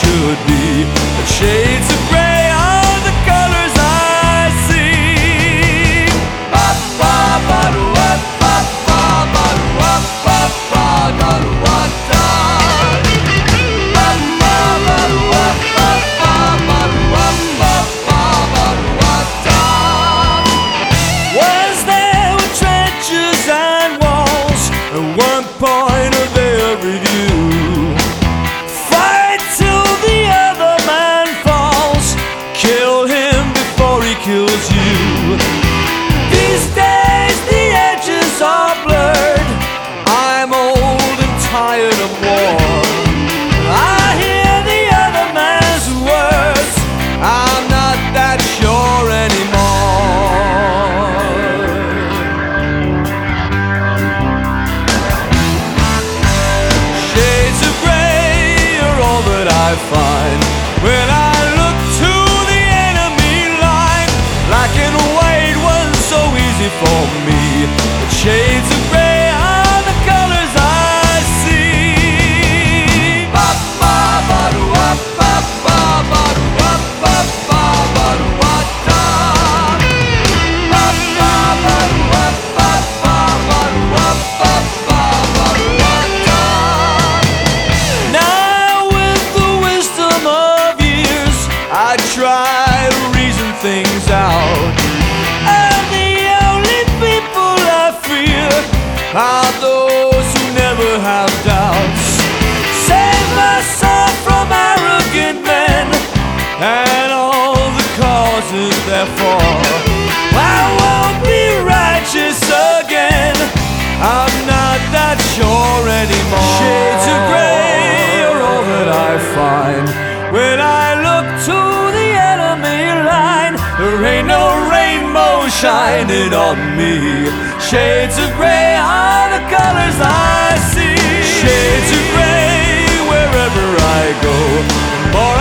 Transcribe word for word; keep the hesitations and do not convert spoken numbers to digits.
should be. The shades of gray are the colors I see. Ba ba ba do ba ba ba ba do ba ba ba da do ba da. Ba ba ba do ba ba ba ba do ba ba ba ba do ba da. Was there were trenches and walls at one point of their review? Fight till the other man falls. Kill him before he kills you. These days the edges are blurred. I'm old and tired of war. I hear the other man's words. I'm not that sure anymore. Shades of gray are all that I find when I look to the enemy line. Black and white was so easy for me, but shades of gray are the colors I see. Ba ba ba do ba ba ba ba do ba ba ba ba do ba da. Ba ba ba do ba ba ba ba do ba ba ba ba do ba da. Now with the wisdom of years, I try to reason things out. And the only people I fear are those who never have doubts. Save myself from arrogant men and all the causes therefore. I won't be righteous again. I'm not that sure anymore. Shades of gray are all that I find when I look to the enemy line. There ain't no rainbow shining on me. Shades of gray are the colors I see. Shades of gray wherever I go. The more